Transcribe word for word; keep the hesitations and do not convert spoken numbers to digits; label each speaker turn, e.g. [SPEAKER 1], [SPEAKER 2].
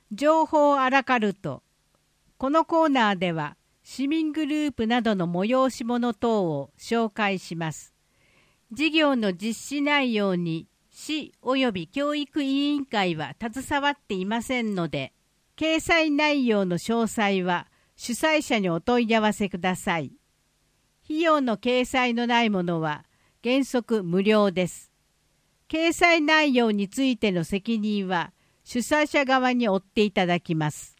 [SPEAKER 1] 情報アラカルト。このコーナーでは市民グループなどの催し物等を紹介します。事業の実施内容に市及び教育委員会は携わっていませんので、掲載内容の詳細は主催者にお問い合わせください。費用の掲載のないものは原則無料です。掲載内容についての責任は主催者側に負っていただきます。